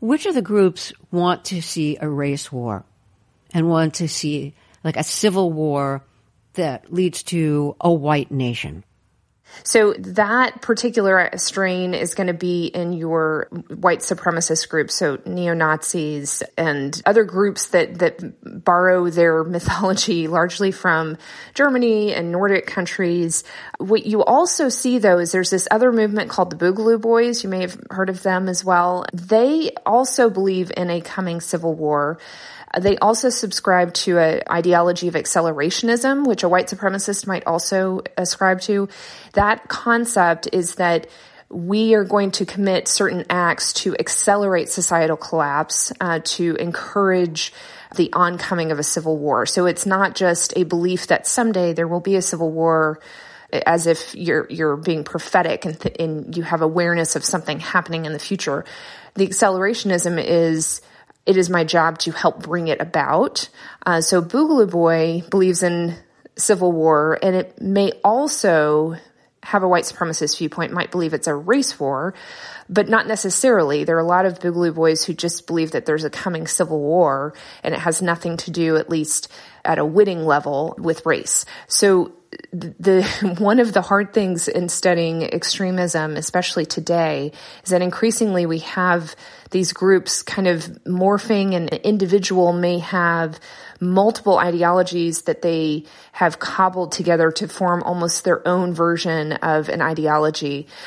which of the groups want to see a race war and want to see like a civil war that leads to a white nation? So that particular strain is going to be in your white supremacist groups, so neo-Nazis and other groups that borrow their mythology largely from Germany and Nordic countries. What you also see, though, is there's this other movement called the Boogaloo Boys. You may have heard of them as well. They also believe in a coming civil war. They also subscribe to an ideology of accelerationism, which a white supremacist might also ascribe to. That concept is that we are going to commit certain acts to accelerate societal collapse, to encourage the oncoming of a civil war. So it's not just a belief that someday there will be a civil war, as if you're being prophetic and you have awareness of something happening in the future. The accelerationism is, it is my job to help bring it about. So Boogaloo Boy believes in civil war, and it may also have a white supremacist viewpoint, might believe it's a race war, but not necessarily. There are a lot of Boogaloo Boys who just believe that there's a coming civil war, and it has nothing to do, at least at a winning level, with race. So one of the hard things in studying extremism, especially today, is that increasingly we have these groups kind of morphing, and an individual may have multiple ideologies that they have cobbled together to form almost their own version of an ideology.